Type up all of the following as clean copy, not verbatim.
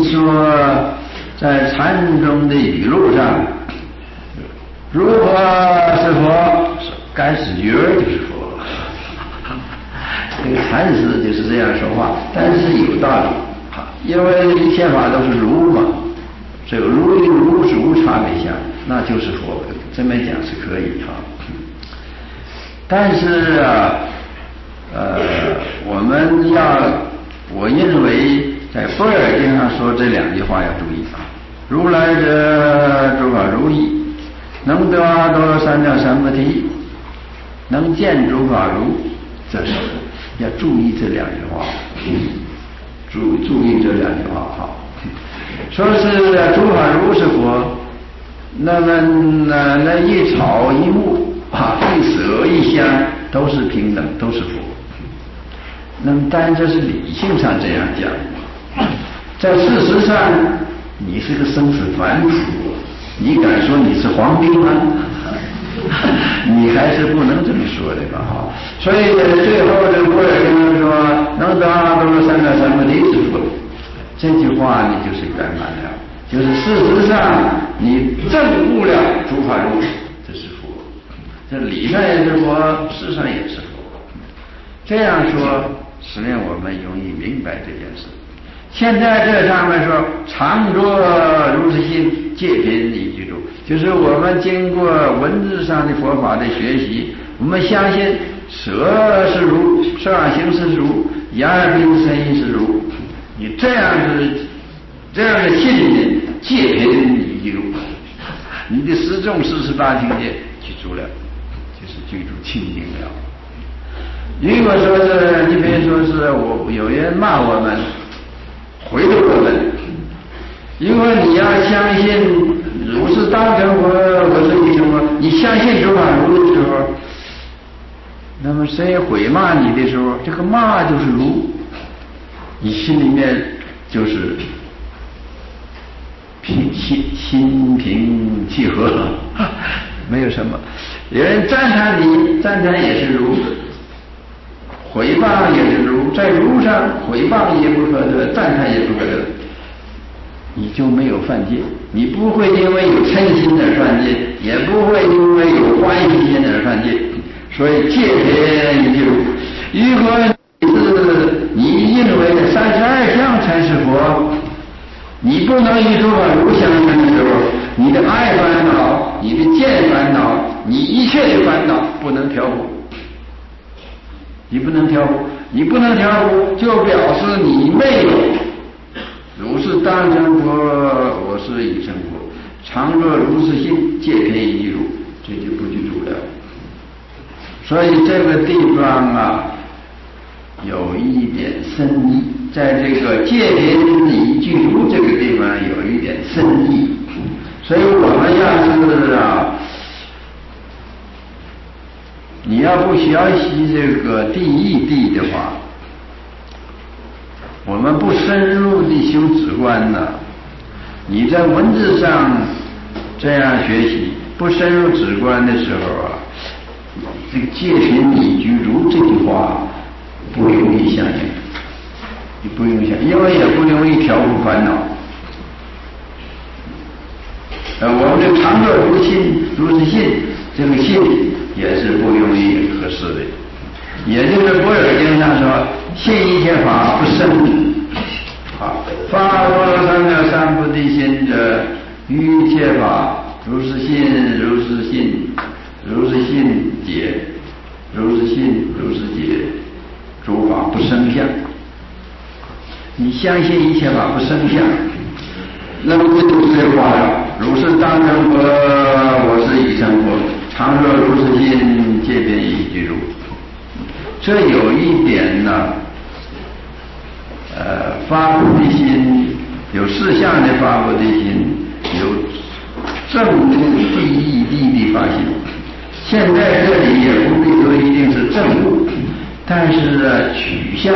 说在禅宗的语录上，如何是佛？该是觉就是佛。这个禅师就是这样说话，但是有道理，因为一切法都是如嘛，这个如与如是无差别相，那就是佛。这么讲是可以哈。但是我认为在《般若经》上说这两句话要注意啊。如来者，诸法如意，能得阿多罗三藐三菩提，能见诸法如，这是要注意这两句话，注意这两句话哈。说是诸法如是佛，那么那一草一木一色一香都是平等，都是佛。那么当然这是理性上这样讲，在事实上你是个生死凡夫，你敢说你是皇帝吗？你还是不能这么说的吧哈。所以最后这般若经说能得阿多罗三藐三菩提是佛，这句话呢就是圆满了，就是事实上你证悟了诸法如，这是佛，这理上也是佛，事上也是佛。这样说使令我们容易明白这件事。现在这上面说常着如是心，戒品以具足，就是我们经过文字上的佛法的学习，我们相信色是如，色耳形是如，眼耳鼻舌身意是如，你这样的信呢，戒品以具足，你的十种48境界具足了，就是具足清净了。如果说是你比如说是有人骂我们，回答我们，如果你要相信如是当成佛，我是一成佛，你相信诸法如的时候，那么谁毁骂你的时候，这个骂就是如，你心里面就是心平气和，没有什么。有人赞叹你，赞叹也是如，毁谤也是如，在如上毁谤也不可得，赞叹也不可得，你就没有犯戒。你不会因为有嗔心而犯戒，也不会因为有欢喜心而犯戒。所以戒品以具足。如果你认为32相才是佛，你不能与诸法如相应的时候，你的爱烦恼，你的见烦恼，你一切的烦恼不能调伏。你不能调伏，就表示你没有如是当成佛，我是已成佛，常若如是心，戒品以具足，这就不具足了。所以这个地方有一点深意，在这个戒品以具足这个地方有一点深意。所以我们要是你要不学习这个第一谛的话，我们不深入地修止观呢，你在文字上这样学习，不深入止观的时候这个戒品以具足这句话不容易相应，你不容易相应，因为也不容易调伏烦恼。我们的常若如是信，这个信也是不容易合适的。也就是般若经上说，信一切法不生，发阿多罗三藐三菩提心者，于一切法如是信，如是信，如是信解，如是信，如是解，诸法不生相。你相信一切法不生相，那么这就是这话了。如是当成佛，我是已成佛，常若如是心，戒品以具足。这有一点呢，发菩提心，有4项的发菩提心，有正悟第一谛的发心。现在这里也不必说一定是正悟，但是取向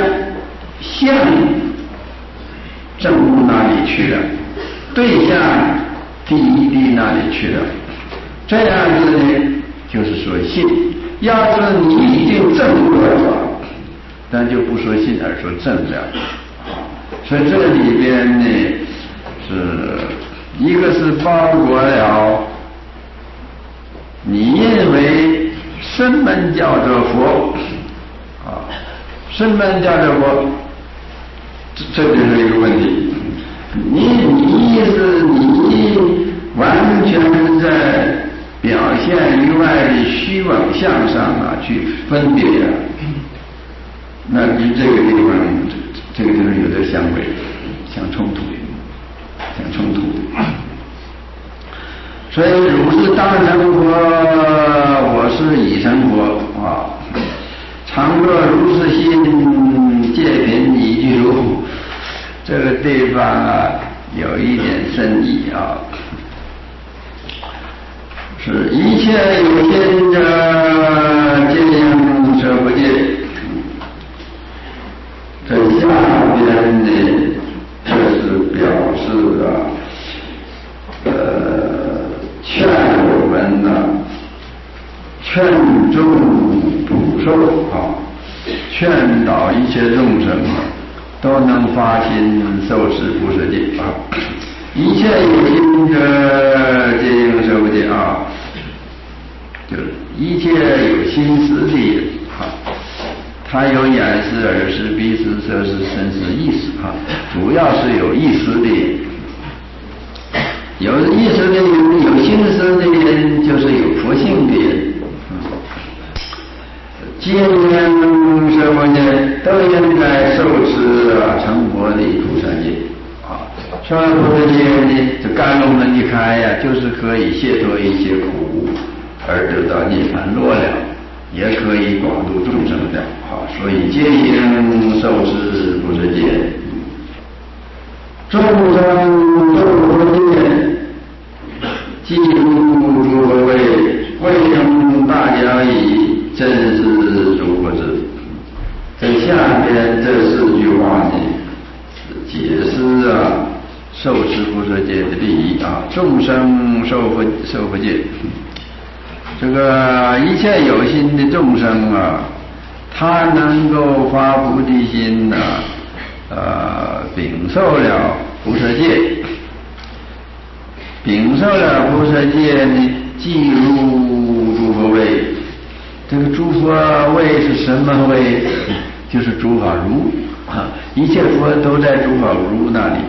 正悟那里去了，对象第一谛那里去了，这样子呢，就是说信。要是你已经证悟了法，但就不说信而说证了。所以这里边呢， 一个是包括了你认为什么叫做佛啊？什么叫做佛？这就是一个问题。你是你完全在表现于外的虚妄相上啊去分别啊，那与这个地方有点相违，相冲突的。所以如是当成佛，我是已成佛啊。常若如是心，戒品已具足。这个地方啊，有一点深意啊。是一切有心者，皆应舍不戒。这下边呢，这是表示啊。劝我们呢，劝众普受啊，劝导一切众生啊，都能发心受持不舍戒啊。一切有心者，皆应舍不戒啊，就是一切有心思的人啊，他有眼识、耳识、鼻识、舌识、身识、意识啊，主要是有意识的人。有意识的人，有心思的人，就是有佛性的人。皆应舍不戒，都应该受持成佛的菩萨戒啊。受了菩萨戒呢，这甘露门一开呀，就是可以解脱一切苦，而得到涅槃落了，也可以广度众生的啊。所以皆应受持菩萨戒。众生受佛戒，记录诸佛位，未成大讲义，真是诸佛智。在下边这4句话呢，解释受持菩萨戒的利益啊。众生受佛戒，这个一切有心的众生啊，他能够发菩提心呢，秉受了菩萨戒，秉受了菩萨戒呢，记入诸佛位。这个诸佛位是什么位？就是诸法如啊，一切佛都在诸法如那里。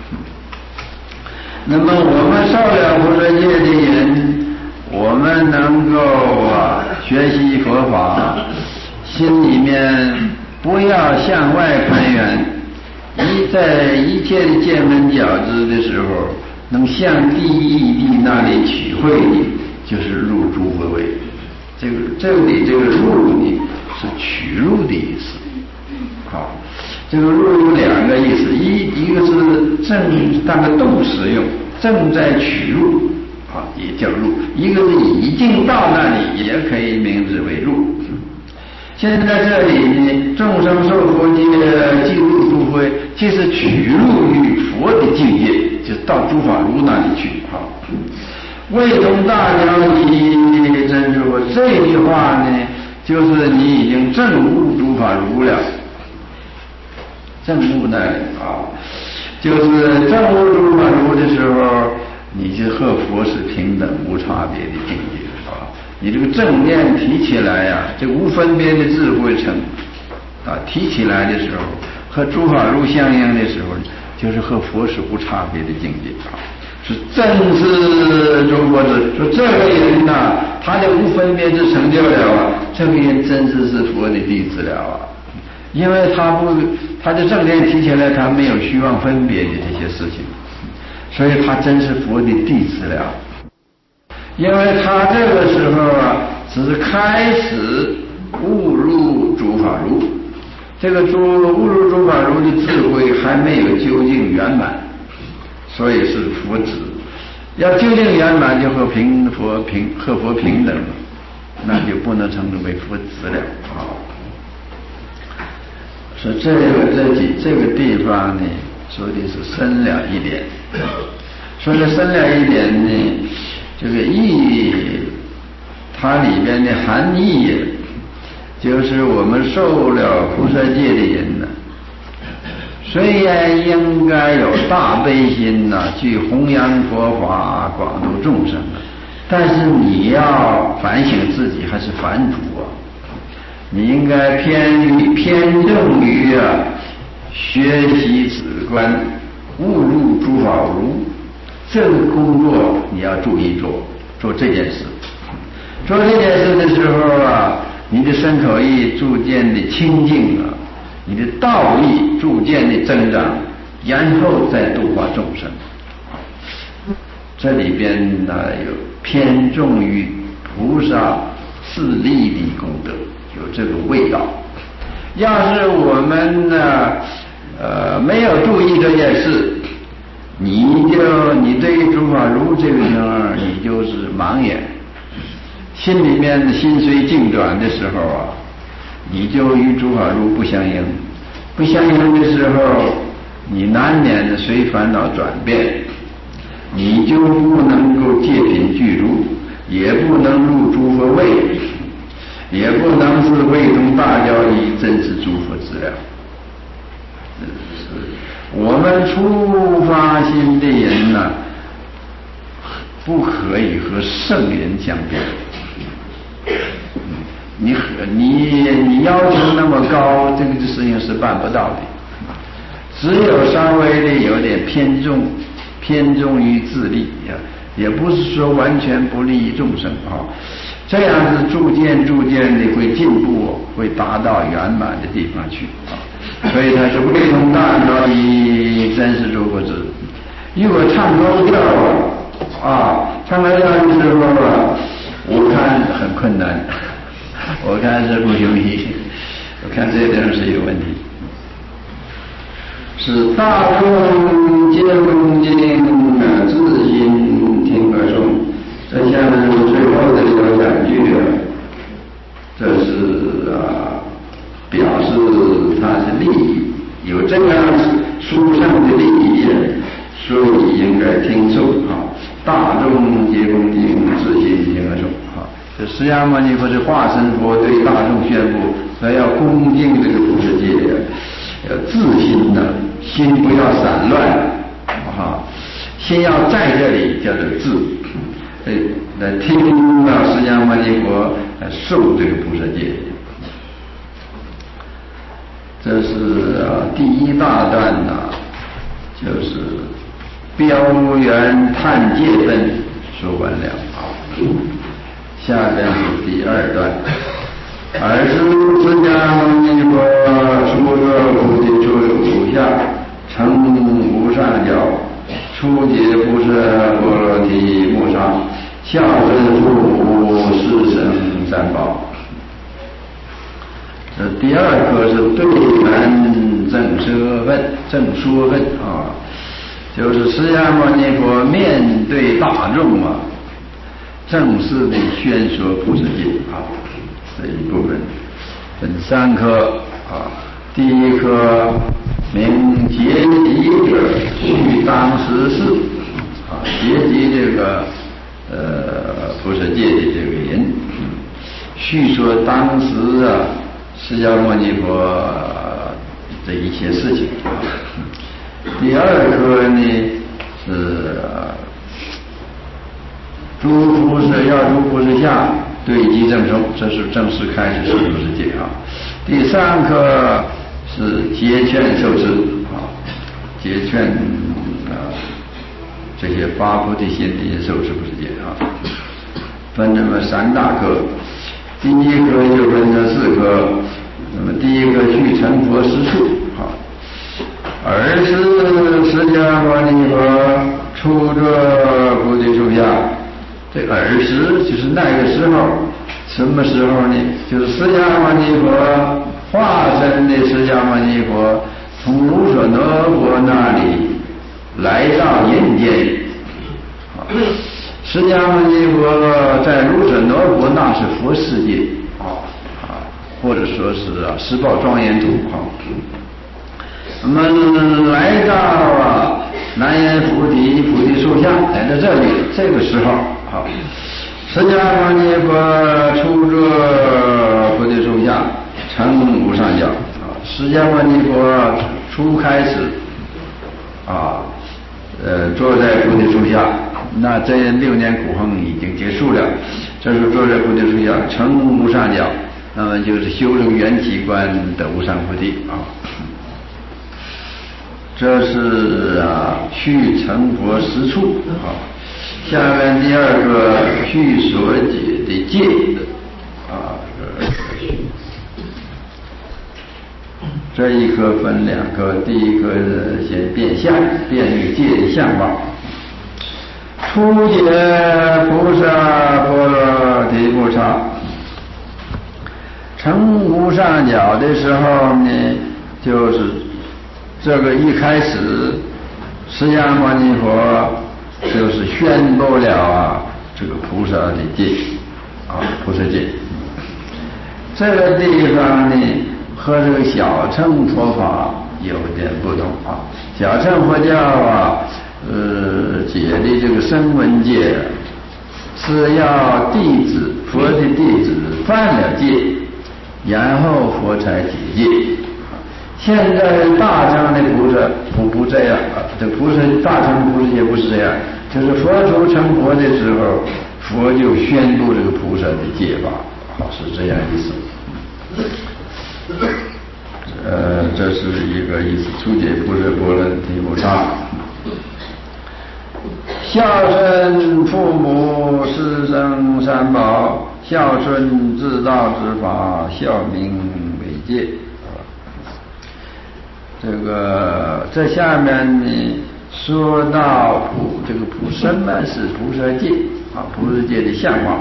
那么我们受了菩萨戒的人，我们能够学习佛法，心里面不要向外攀缘，在一切的见闻觉知的时候，能向第一地那里取会的，就是入诸佛位。这里这个入呢，是取入的意思。好，这个入有2个意思，一个是正当个动词用，正在取入啊，也叫入；一个是已经到那里，也可以名之为入。现在这里呢，众生受佛戒，记入诸佛，即是取入于佛的境界，就到诸法如那里去啊。未成大讲义，真是佛。这句话呢，就是你已经证悟诸法如了，证悟那里啊，就是证悟诸法如的时候，你就和佛是平等无差别的境界啊。你这个正念提起来呀，这无分别的智慧成提起来的时候，和诸法如相应的时候，就是和佛是无差别的境界啊。是正是诸佛智，说这个人他的无分别智成就了这个人真是佛的弟子了因为他的正念提起来，他没有虚妄分别的这些事情，所以他真是佛的弟子了。因为他这个时候只是开始悟入诸法如，这个悟入诸法如的智慧还没有究竟圆满，所以是佛子。要究竟圆满，就和佛平等了，那就不能称之为佛子了所以这个地方呢，说的是深了一点。说的深了一点呢，这个义，它里边的含义，就是我们受了菩萨戒的人呢， 虽然应该有大悲心去弘扬佛法，广度众生但是你要反省自己还是凡夫你应该偏重于学习止观，误入诸法如。这个工作你要注意做这件事。做这件事的时候你的身口意逐渐的清净你的道义逐渐的增长，然后再度化众生。这里边有偏重于菩萨自利的功德，有这个味道。要是我们没有注意这件事，你对于诸法如这个地方你就是盲眼，心里面心随境转的时候你就与诸法如不相应，不相应的时候你难免的随烦恼转变，你就不能够戒品具足，也不能入诸佛位，也不能是位中大教义，真是诸佛资料。我们初发心的人不可以和圣人相比。你要求那么高，这个事情是办不到的。只有稍微的有点偏重于自利也不是说完全不利于众生这样子逐渐的会进步，会达到圆满的地方去所以他是位中大教义，真是诸佛子。如果唱高调唱高调的时候我看很困难，我看是不容易，我看这点是有问题。是大众皆恭敬自心听而诵。这下面最后的这个两句这是表示它是利益，有这样殊胜的利益所以应该听诵大众皆恭敬自心听而诵这释迦牟尼佛是化身佛，对大众宣布他要恭敬这个菩萨戒要自心心不要散乱心要在这里叫做自来听到释迦牟尼佛受这个菩萨戒。这是第一大段就是标圆探戒分说完了下边是第二段。尔时释迦牟尼佛出着菩提树下，成无上角，初结菩萨波罗提木上，孝真父母四生三宝。这第二课是对门正说问就是释迦牟尼佛面对大众正式的宣说菩萨戒这一部分分三科第一科名结集者叙当时事结集这个菩萨戒的这个人叙说当时释迦牟尼佛这一些事情。第二科呢是诸菩萨要诸菩萨下对机正宗，这是正式开始说菩萨戒第三科是结劝受持结劝这些发菩提心的受持菩萨戒分这么三大科。第一科就分这四科。那么第一个去成佛实处尔时释迦牟尼佛出着菩提树下，这尔时就是那个时候，什么时候呢？就是释迦牟尼佛化身的释迦牟尼佛从卢舍那国那里来到人间释迦牟尼佛在卢舍那国那是佛世界或者说是十宝庄严土那么来到南阎菩提树下，来到这里这个时候释迦牟尼佛出着菩提树下成无上角释迦牟尼佛初开始坐在菩提树下，那这6年苦行已经结束了，这时候坐在菩提树下成无上角，那么就是修成缘起观的无上菩提啊。这是续成佛实处啊。下面第2个续所解的戒这一科分2科，第一科先变相，变这个戒的相貌。初解菩萨波罗提木叉，成无上角的时候呢，就是这个一开始，释迦牟尼佛就是宣布了这个菩萨的戒菩萨戒。这个地方呢和这个小乘佛法有点不同小乘佛教解的这个声闻戒是要弟子佛的弟子犯了戒，然后佛才解戒。现在大乘的菩萨不这样这菩萨大乘菩萨也不是这样，就是佛出成佛的时候，佛就宣布这个菩萨的戒法是这样意思。这是一个意思。初解菩萨波罗提木叉，孝顺父母师生三宝，孝顺至道之法，孝名为戒。这下面呢说到什么是菩萨戒菩萨戒的相貌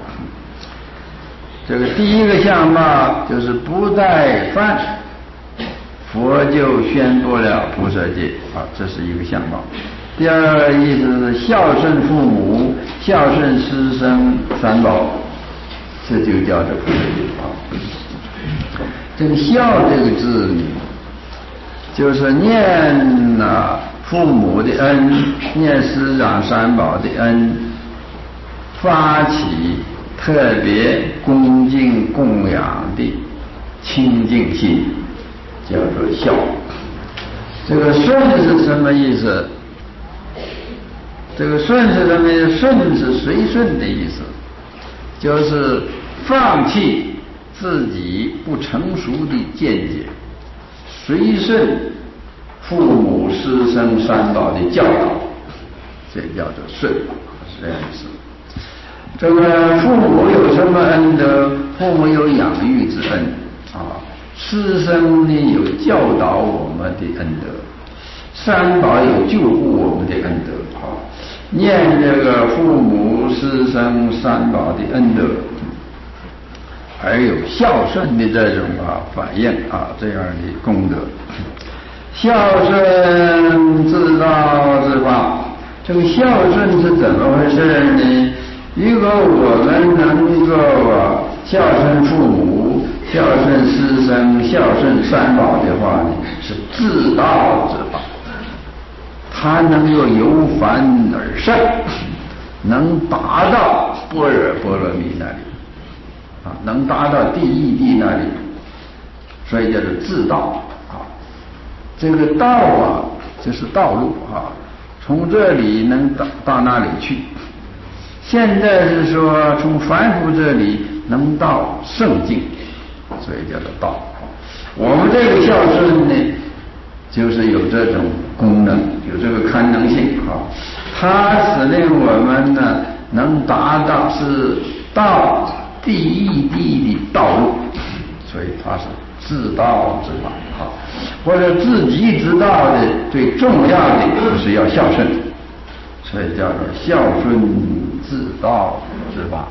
这个第一个相貌就是不再犯，佛就宣布了菩萨戒这是一个相貌。第2个意思是孝顺父母，孝顺师生三宝，这就叫做菩萨戒这个孝这个字呢，就是念父母的恩，念师长三宝的恩，发起特别恭敬供养的清净心，叫做孝。这个顺是什么意思？这个顺是什么意思？顺是随顺的意思，就是放弃自己不成熟的见解，随顺父母师生三宝的教导，这叫做顺，是这样意思。这个父母有什么恩德？父母有养育之恩师生呢有教导我们的恩德，三宝有救护我们的恩德念这个父母师生三宝的恩德，还有孝顺的这种反应这样的功德。孝顺至道之法，这个孝顺是怎么回事呢？如果我们能够孝顺父母，孝顺师生，孝顺三宝的话呢，是至道之法，它能够由凡而圣，能达到般若波罗蜜那里能达到第一地那里，所以叫做至道这个道就是道路从这里能到那里去。现在是说从凡夫这里能到圣境，所以叫做道。我们这个孝顺呢，就是有这种功能，有这个堪能性它使令我们呢能达到是到第一地的道路，所以它是至道之法或者自己知道的最重要的就是要孝顺，所以叫做孝顺至道之法。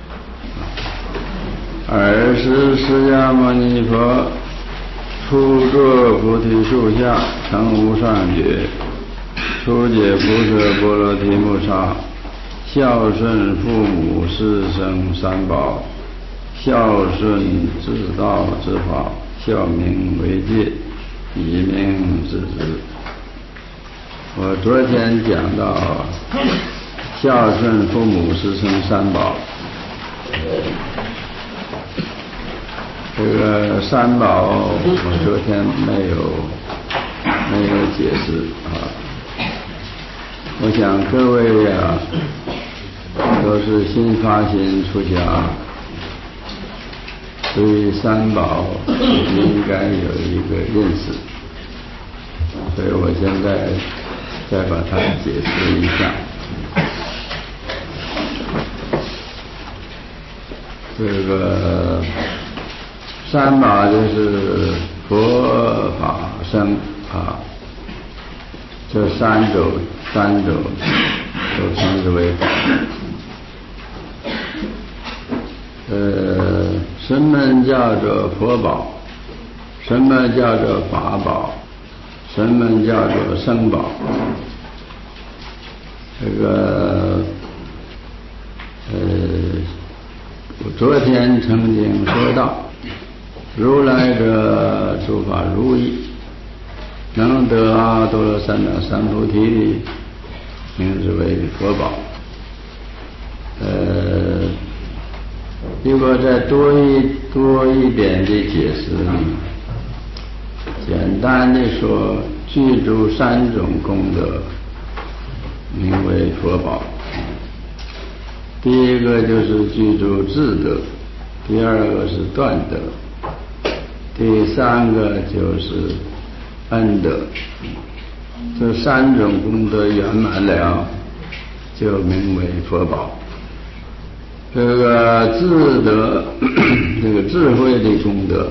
尔时释迦牟尼佛初坐菩提树下，成无上觉，初解菩萨波罗提木叉，孝顺父母师生三宝，孝顺至道之法，孝名为戒，以名之之。我昨天讲到孝顺父母师生三宝，这个三宝我昨天没有没有解释啊。我想各位啊，都是新发心出家，对于三宝应该有一个认识，所以我现在再把它解释一下。这个三宝就是佛法僧啊，这三种都称之为宝。什么叫做佛宝？什么叫做法宝？什么叫做僧宝？这个我昨天曾经说到，如来者诸法如意，能得阿多罗三藐三菩提的，名之为佛宝。如果再多一点的解释呢，简单的说，具足三种功德，名为佛宝。第一个就是具足智德，第二个是断德，第三个就是恩德。这三种功德圆满了，就名为佛宝。这个智德，这个智慧的功德，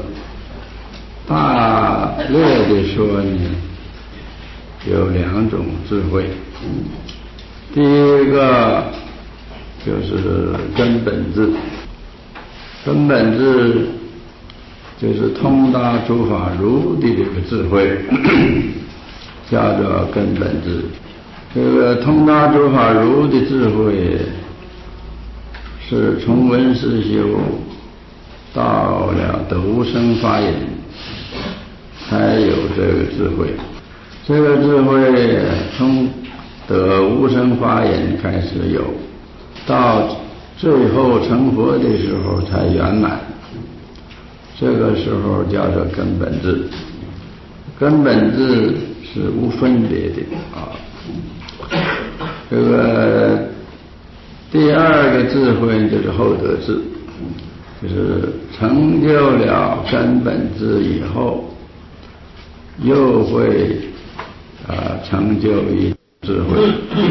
大略的说呢，有两种智慧。第一个就是根本智，根本智就是通达诸法如的这个智慧，叫做根本智。这个通达诸法如的智慧，是从闻思修到了得无生法忍，才有这个智慧。这个智慧从得无生法忍开始有，到最后成佛的时候才圆满。这个时候叫做根本智。根本智是无分别的啊。这个第二个智慧就是后得智，就是成就了根本智以后，又会成就一智慧。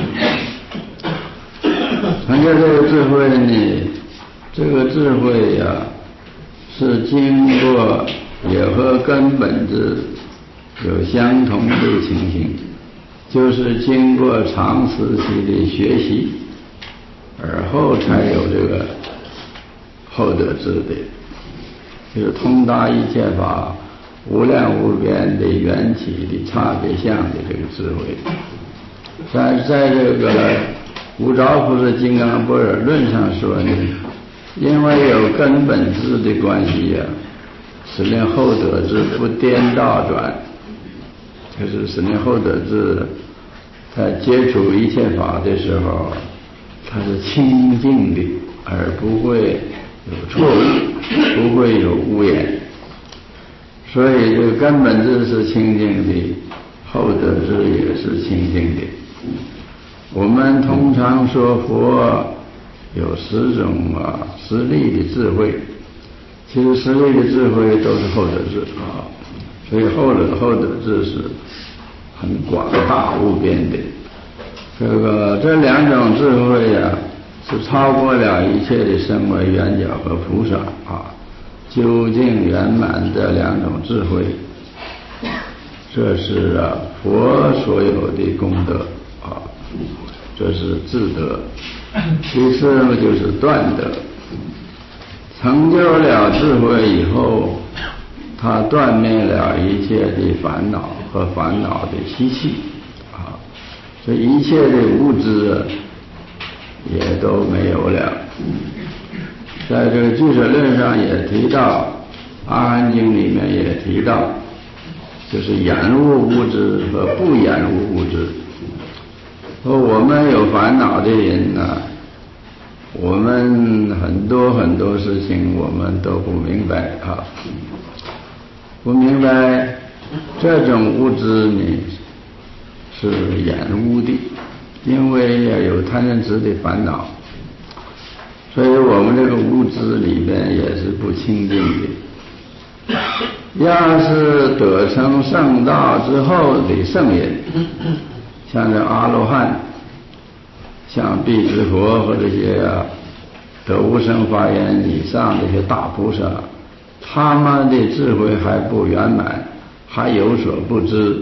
成就这个智慧呢，这个智慧是经过也和根本智有相同的情形，就是经过长时期的学习，而后才有这个后得智的，就是通达一切法无量无边的缘起的差别相的这个智慧。在这个无着菩萨金刚般若论上说呢，因为有根本智的关系使令后得智不颠倒转，就是使令后得智在接触一切法的时候，它是清净的，而不会有错误，不会有污言。所以这个根本智是清净的，后得智也是清净的。我们通常说佛有10种实力的智慧，其实实力的智慧都是后得智啊，所以后得智是很广大无边的。这两种智慧是超过了一切的声闻缘觉和菩萨究竟圆满的两种智慧，这是佛所有的功德这是智德。其次就是断德，成就了智慧以后，他断灭了一切的烦恼和烦恼的习气所以一切的物质也都没有了。在这个俱舍论上也提到，阿含经里面也提到，就是染污物质和不染污物质。说我们有烦恼的人我们很多事情我们都不明白不明白这种物质呢是染污的，因为要有贪嗔痴的烦恼，所以我们这个物质里边也是不清净的。要是得成圣道之后的圣人，像这阿罗汉，像辟支佛和这些得无生法眼以上这些大菩萨，他们的智慧还不圆满，还有所不知，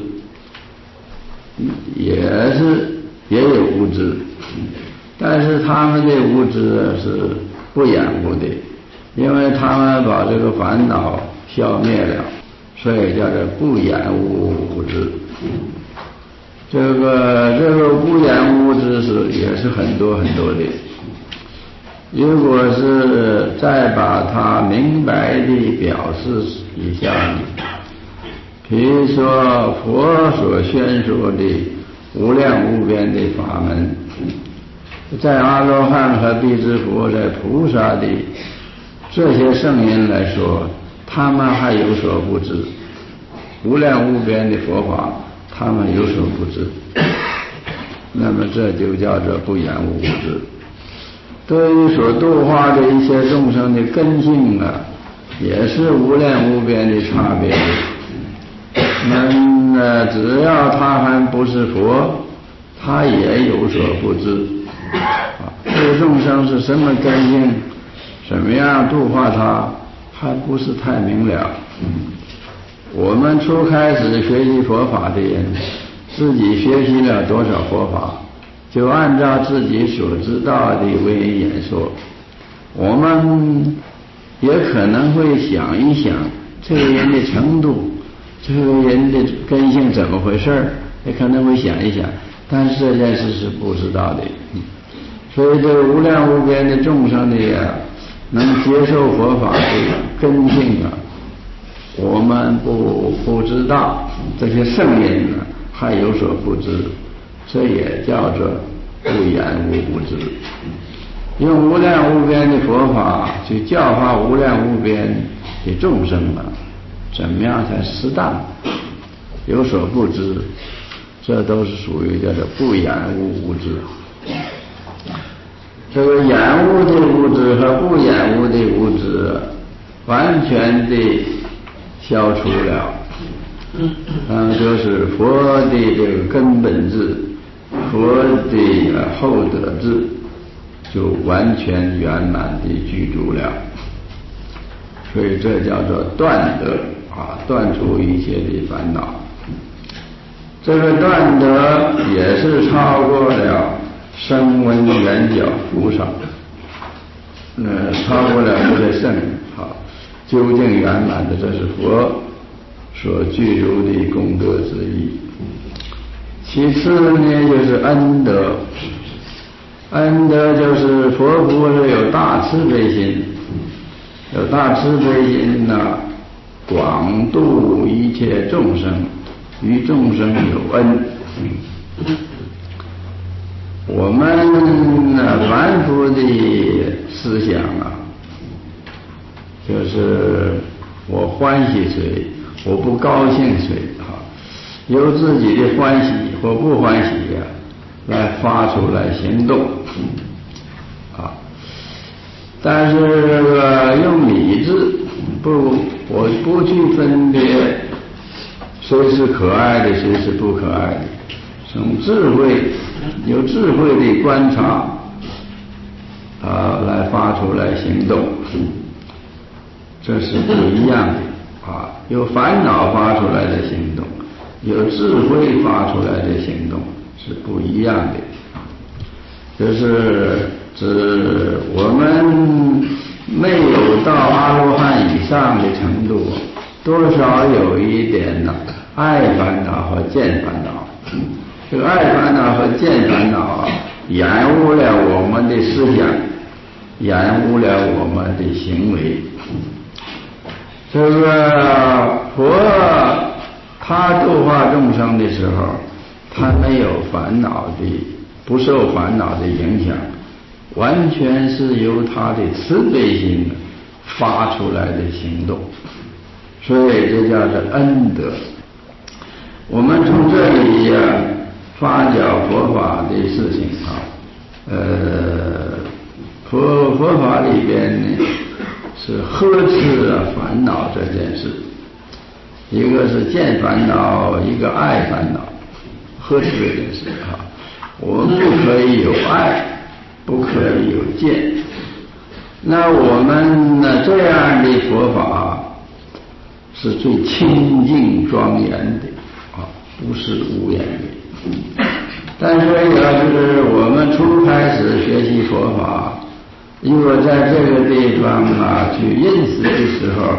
也有无知，但是他们的无知是不染污的，因为他们把这个烦恼消灭了，所以叫做不染污无知。这个不染污知识也是很多很多的。如果是再把它明白地表示一下，比如说佛所宣说的无量无边的法门，在阿罗汉和辟支佛，在菩萨的这些圣人来说，他们还有所不知，无量无边的佛法他们有所不知，那么这就叫做不染污无知。对于所度化的一些众生的根性也是无量无边的差别的。那只要他还不是佛，他也有所不知。这众生是什么根性，怎么样度化他，还不是太明了。我们初开始学习佛法的人，自己学习了多少佛法，就按照自己所知道的为人演说。我们也可能会想一想这个人的程度，这个人的根性怎么回事，也可能会想一想，但是这件事是不知道的。所以这无量无边的众生的能接受佛法的根性我们不知道，这些圣人还有所不知，这也叫做不染污无知。用无量无边的佛法去教化无量无边的众生怎么样才适当，有所不知，这都是属于叫做不染污无知。这个染污的物质和不染污的物质完全的消除了，就是佛的这个根本智，佛的后得智就完全圆满的具足了。所以这叫做断得断除一切的烦恼。这个断得也是超过了声闻缘觉菩萨，超过了这些圣人究竟圆满的，这是佛所具足的功德之一。其次呢，就是恩德。恩德就是佛菩萨有大慈悲心，有大慈悲心广度一切众生，于众生有恩。我们凡夫的思想就是我欢喜谁，我不高兴谁由自己的欢喜或不欢喜来发出来行动但是这个用理智我不去分别谁是可爱的，谁是不可爱的，从有智慧的观察来发出来行动，这是不一样的有烦恼发出来的行动，有智慧发出来的行动是不一样的。就是指我们没有到阿罗汉以上的程度，多少有一点爱烦恼和见烦恼。这个爱烦恼和见烦恼染污了我们的思想，染污了我们的行为。这个佛他度化众生的时候，他没有烦恼的，不受烦恼的影响，完全是由他的慈悲心发出来的行动，所以这叫做恩德。 我们从这里发表佛法的事情佛法里边呢是呵斥烦恼这件事，一个是见烦恼，一个爱烦恼，呵斥这件事我们不可以有爱，不可以有见。那我们呢这样的佛法是最清净庄严的不是无言的。但是要是我们初开始学习佛法，如果在这个地方去认识的时候，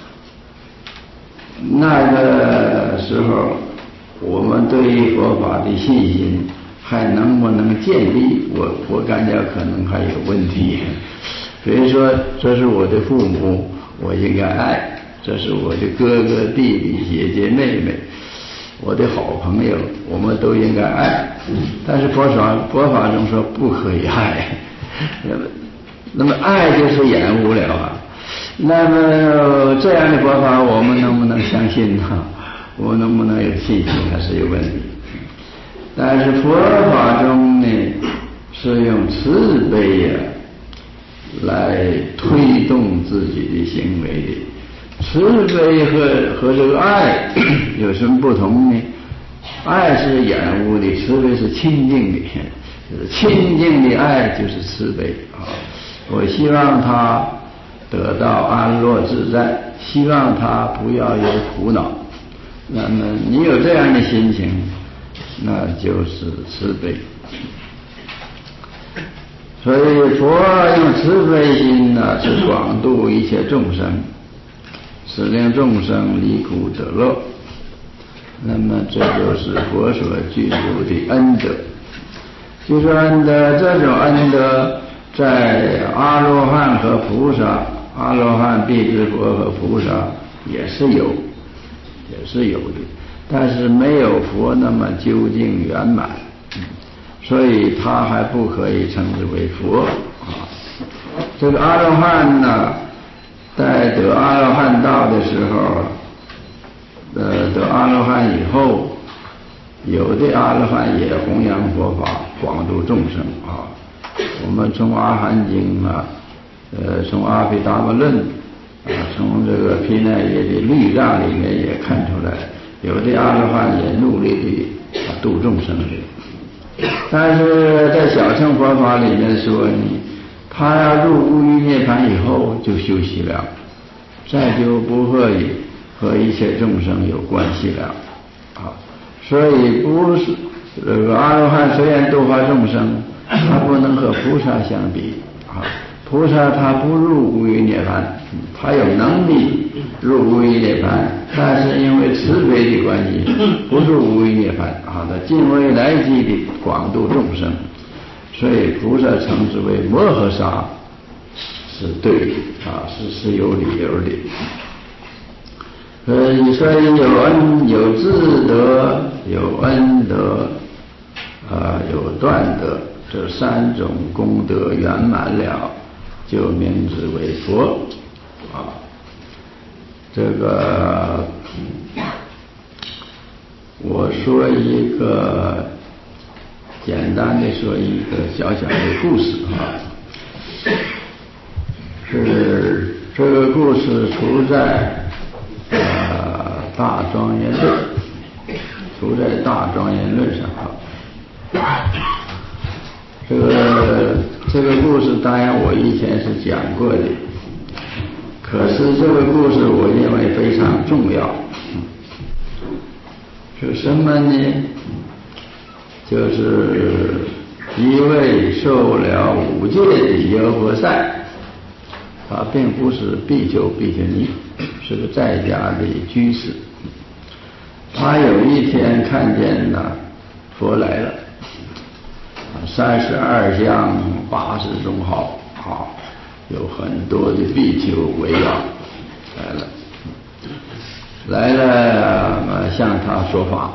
那个时候我们对于佛法的信心还能不能建立，我感觉可能还有问题。比如说这是我的父母，我应该爱，这是我的哥哥弟弟姐姐妹妹，我的好朋友，我们都应该爱。但是佛法中说不可以爱，那么爱就是厌恶了那么这样的佛法我们能不能相信我们能不能有信心还是有问题。但是佛法中呢是用慈悲来推动自己的行为的。慈悲和这个爱有什么不同呢？爱是厌恶的，慈悲是清净的。清净的爱就是慈悲我希望他得到安乐自在，希望他不要有苦恼。那么你有这样的心情，那就是慈悲。所以佛用慈悲心是广度一切众生，使令众生离苦得乐。那么这就是佛所具足的恩德。就是恩德，这种恩德在阿罗汉和菩萨，阿罗汉、辟支佛和菩萨也是有的，但是没有佛那么究竟圆满，所以他还不可以称之为佛这个阿罗汉在得阿罗汉道的时候，得阿罗汉以后，有的阿罗汉也弘扬佛法，广度众生我们从阿含经从阿毗达摩论从这个毗奈耶的律藏里面也看出来，有的阿罗汉也努力的度众生但是在小乘佛法里面说他要入无余涅槃以后就休息了，再就不会和一切众生有关系了所以不是这个阿罗汉虽然度化众生，他不能和菩萨相比菩萨他不入无余涅槃，他有能力入无余涅槃，但是因为慈悲的关系不入无余涅槃他尽未来际的广度众生，所以菩萨称之为摩诃萨是对的是有理由的。所以有智德，有恩德有断德，这三种功德圆满了，就名之为佛这个我说一个简单的说一个小小的故事是这个故事出在大庄严论，出在大庄严论上这个故事当然我以前是讲过的，可是这个故事我认为非常重要。是什么呢？就是一位受了5戒的优婆塞，他并不是比丘比丘尼，是个在家的居士。他有一天看见佛来了，32相80种好有很多的比丘围绕来了向他说法。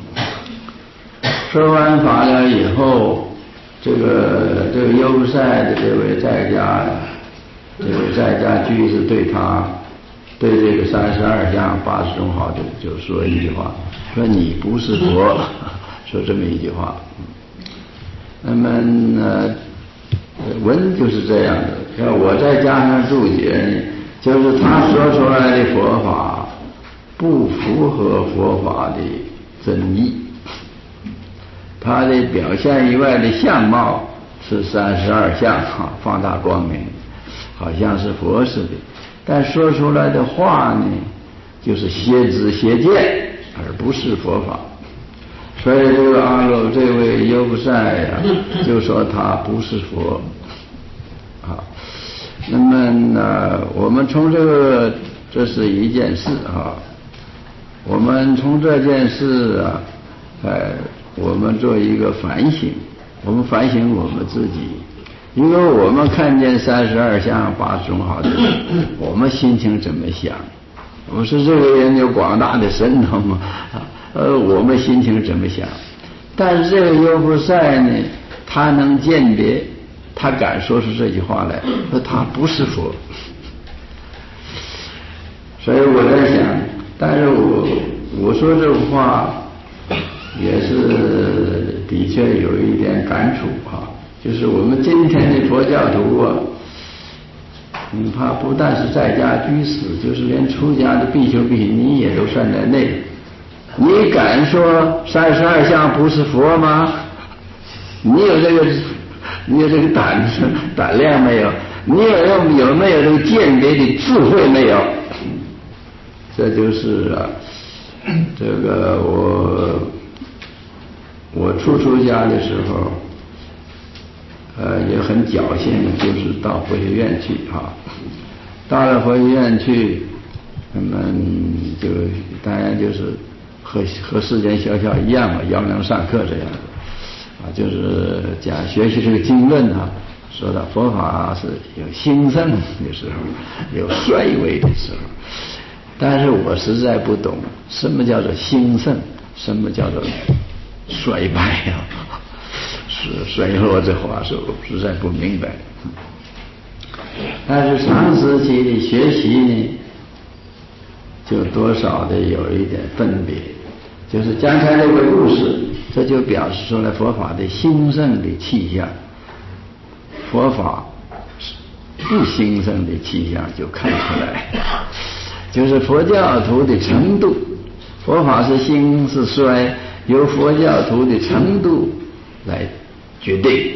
说完法了以后，这个优婆塞的这位在家居士对他对这个32相80种好的就说一句话，说你不是佛，说这么一句话。那么文就是这样的，要我再加上注解呢，就是他说出来的佛法不符合佛法的真义，他的表现以外的相貌是32相放大光明，好像是佛似的，但说出来的话呢，就是邪知邪见，而不是佛法。所以这个阿罗这位优不塞呀，就说他不是佛啊。那么呢，我们从这是一件事啊，我们从这件事啊，我们做一个反省，我们反省我们自己。因为我们看见32相80种好的人，我们心情怎么想？我们说这个人有广大的神通吗？我们心情怎么想？但是这个优不塞呢，他能鉴别，他敢说出这句话来，说他不是佛。所以我在想，但是我说这话也是的确有一点感触啊。就是我们今天的佛教徒啊，恐怕不但是在家居士，就是连出家的比丘比尼也都算在内。你敢说32相不是佛吗？你有这个胆量没有？你有没有这个鉴别的智慧没有？这就是这个我出家的时候。也很侥幸的，就是到佛学院去啊。到了佛学院去，那么就当然就是和世间小小一样嘛，要能上课这样的啊，就是学习这个经论啊，说到佛法是有兴盛的时候，有衰微的时候。但是我实在不懂什么叫做兴盛，什么叫做衰败啊。衰落这话说我实在不明白。但是长时期的学习呢，就多少的有一点分别。就是刚才这个故事，这就表示出来佛法的兴盛的气象，佛法不兴盛的气象就看出来。就是佛教徒的程度，佛法是兴是衰，由佛教徒的程度来决定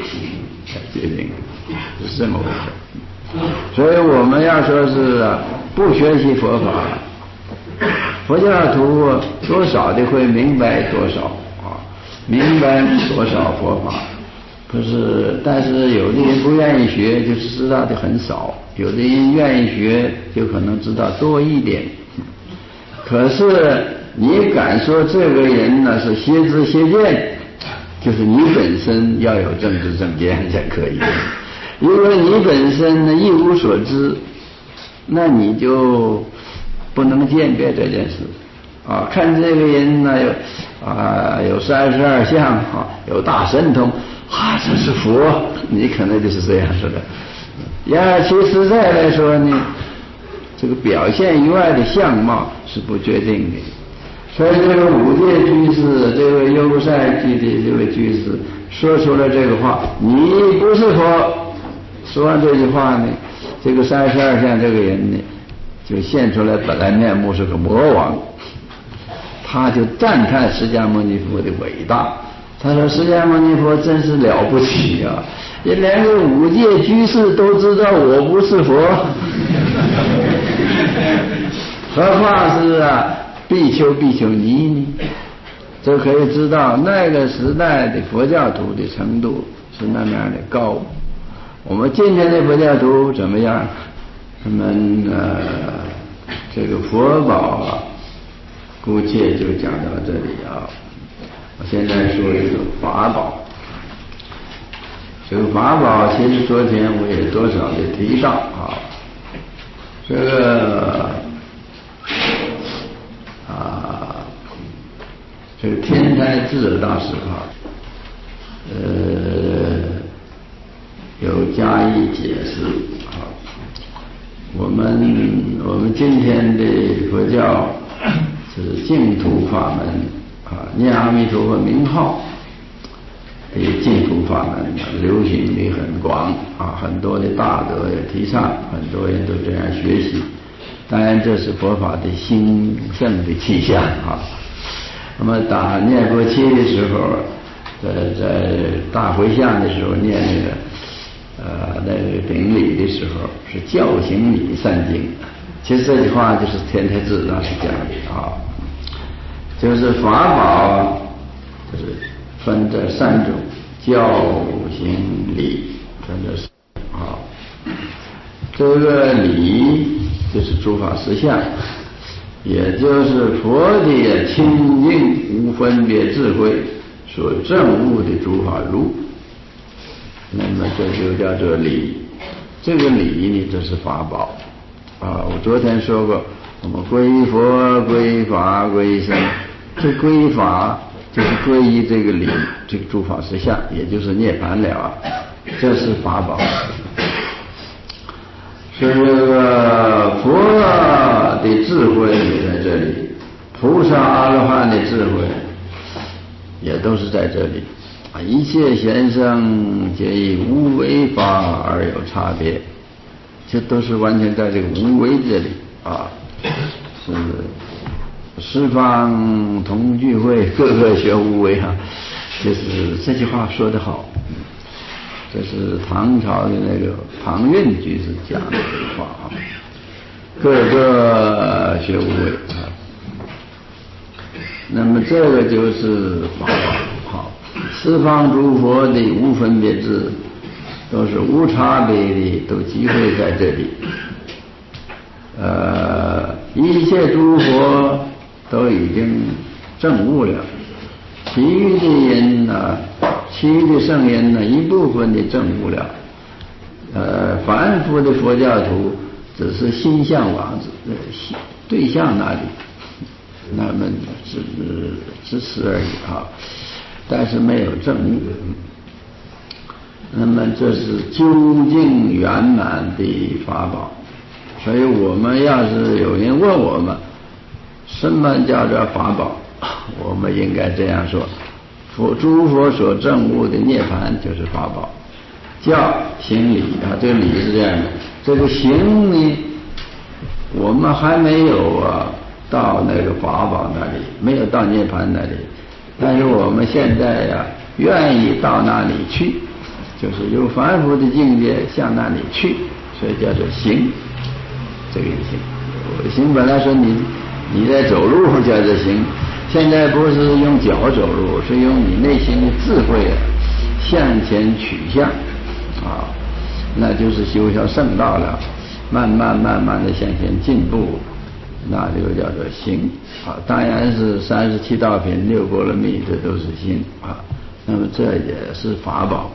是这么回事。所以我们要说是不学习佛法，佛教徒多少的会明白多少明白多少佛法，可是但是有的人不愿意学，就是知道的很少；有的人愿意学，就可能知道多一点。可是你敢说这个人呢是邪知邪见，就是你本身要有政治正见才可以。因为你本身呢一无所知，那你就不能鉴别这件事啊。看这个人呢有32相有大神通这是佛，你可能就是这样说的。其实在来说呢，这个表现以外的相貌是不决定的。所以这个五戒居士，这个优塞居的这位居士说出了这个话，你不是佛。说完这句话呢，这个32相这个人呢，就现出来本来面目是个魔王，他就赞叹释迦牟尼佛的伟大。他说释迦牟尼佛真是了不起啊，也连个五戒居士都知道我不是佛，何况是比丘比丘尼呢？这可以知道那个时代的佛教徒的程度是那么样的高。我们今天的佛教徒怎么样？他们这个佛宝姑且就讲到这里我现在说一个法宝。这个法宝其实昨天我也多少的提到这个这个天台智大师有加以解释我们今天的佛教是净土法门啊，念阿弥陀佛名号的净土法门，流行的很广啊，很多的大德也提倡，很多人都这样学习。当然，这是佛法的兴盛的气象啊。那么打念佛七的时候，在大回向的时候念那个顶礼的时候是教行礼三经，其实这句话就是天台智大师讲的啊，就是法宝就是分这三种，教行礼分这三种啊。这个礼就是诸法实相，也就是佛的清净无分别智慧所证悟的诸法如。那么这就叫做礼，这个礼呢，这是法宝啊。我昨天说过，我们皈佛、皈法、皈僧，这皈法就是皈依这个礼，这个诸法实相，也就是涅槃了，这是法宝。是这个佛的智慧也在这里，菩萨阿罗汉的智慧也都是在这里。一切贤圣皆以无为法而有差别，这都是完全在这个无为这里啊。是十方同聚会，个个学无为啊。就是这句话说得好，这是唐朝的那个庞蕴居士讲的话啊，个个学无为啊。那么这个就是法宝好。十方诸佛的无分别智都是无差别的，都集会在这里。一切诸佛都已经证悟了，其余的人呢，其余的圣人呢，一部分的证悟了。凡夫的佛教徒只是心向往对象那里，那么只支持而已啊。但是没有证悟，那么这是究竟圆满的法宝。所以我们要是有人问我们什么叫做法宝，我们应该这样说：诸佛所证悟的涅槃就是法宝。教行礼啊，这个礼是这样的，这个行呢，我们还没有到那个法宝那里，没有到涅槃那里。但是我们现在愿意到那里去，就是由凡夫的境界向那里去，所以叫做行。这个行，行本来说你在走路叫做行，现在不是用脚走路，是用你内心的智慧向前取向啊，那就是修小圣道了，慢慢的向前进步，那就叫做行啊。当然是37道品、6波罗蜜，这都是行啊。那么这也是法宝。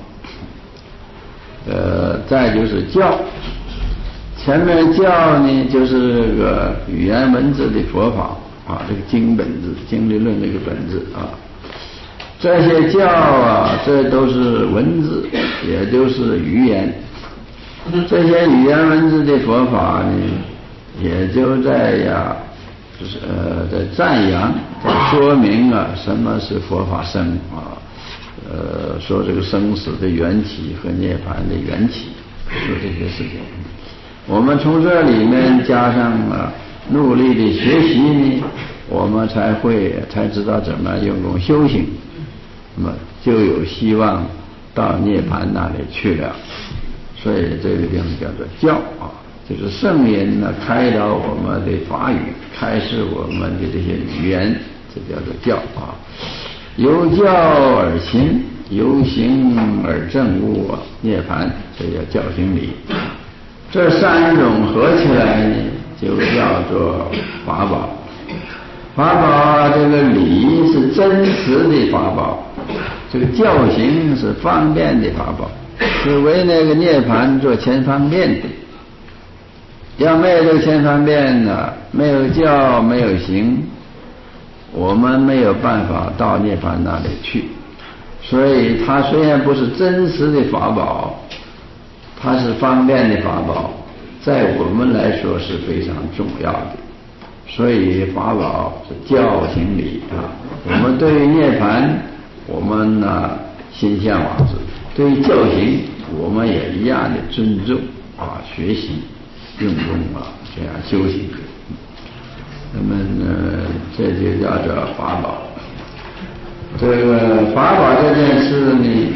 再就是教，前面教呢就是这个语言文字的佛法啊，这个经本质、经律论这个本质啊。这些教这都是文字，也就是语言。这些语言文字的佛法呢，也就在在赞扬、在说明什么是佛法生啊。说这个生死的缘起和涅槃的缘起，说这些事情。我们从这里面加上努力的学习呢，我们才知道怎么用功修行，那么就有希望到涅槃那里去了。所以这个地方叫做教啊，就是圣人呢开导我们的法语，开示我们的这些语言，这叫做教啊。由教而行，由行而证悟涅槃，这叫教行礼。这三种合起来呢，就叫做法宝。法宝这个礼是真实的法宝，这个教行是方便的法宝，是为那个涅槃做前方便的。要没有这个前方便呢，没有教，没有行，我们没有办法到涅槃那里去。所以它虽然不是真实的法宝，它是方便的法宝， 在我们来说是非常重要的。所以法宝是教行理啊，我们对于涅槃我们心向往之，对于教行我们也一样的尊重学习用功这样修行。那么这就叫做法宝。这个法宝这件事呢，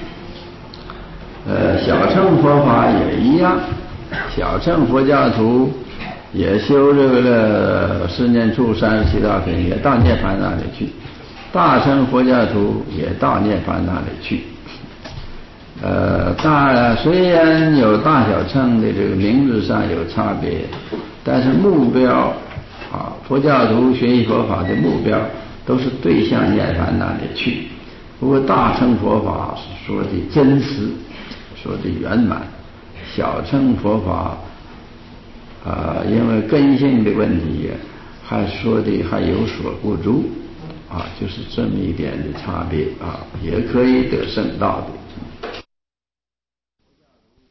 小乘佛法也一样，小乘佛教徒也修这个四念处37道品，也到涅槃那里去；大乘佛教徒也到涅槃那里去。虽然有大小乘的这个名字上有差别，但是目标佛教徒学习佛法的目标都是对向涅槃那里去。不过大乘佛法是说的真实，说的圆满；小乘佛法因为根性的问题还说的还有所不足就是这么一点的差别也可以得圣道的。